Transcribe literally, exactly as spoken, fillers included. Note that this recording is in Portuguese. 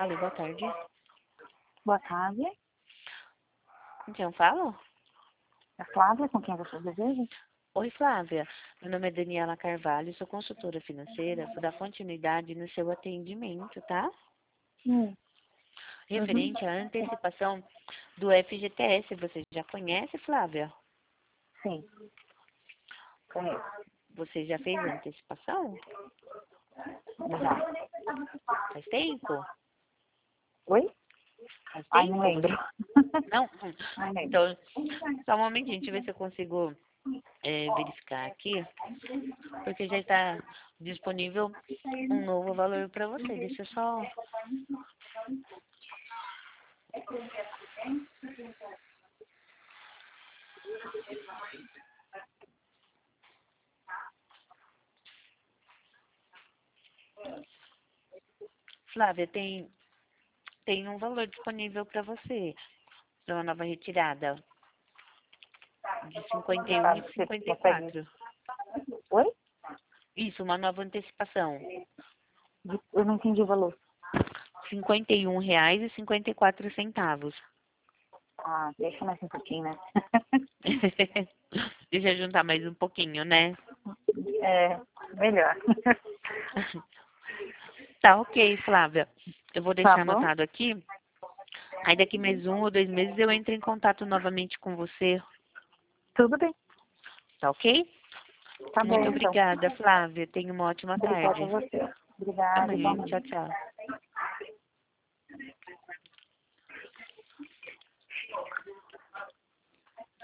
Alô, boa tarde. Boa tarde. Com quem eu falo? É Flávia, com quem você deseja? Oi, Flávia. Meu nome é Daniela Carvalho, sou consultora financeira. Vou dar continuidade no seu atendimento, tá? Hum. Referente à antecipação do F G T S. Você já conhece, Flávia? Sim. Conheço. Você já fez a antecipação? Já. Faz tempo? Oi? Faz Ai, não tempo? lembro. Não? Hum. Não lembro. Então, só um momentinho, deixa eu ver se eu consigo é, verificar aqui. Porque já está disponível um novo valor para você. Deixa eu só... Flávia, tem, tem um valor disponível para você, para uma nova retirada, de cinquenta e um e Você cinquenta e consegue... quatro. Oi? Isso, uma nova antecipação. Eu não entendi o valor. cinquenta e um reais e cinquenta e quatro centavos. Ah, deixa mais um pouquinho, né? Deixa eu juntar mais um pouquinho, né? É, melhor. Tá ok, Flávia. Eu vou Tá deixar bom? anotado aqui. Aí daqui mais um ou dois meses eu entro em contato novamente com você. Tudo bem. Tá ok? Tá bom, Muito então. obrigada, Flávia. Tenha uma ótima Obrigada a tarde. você. Obrigada, Amanhã. igualmente. Tchau, tchau.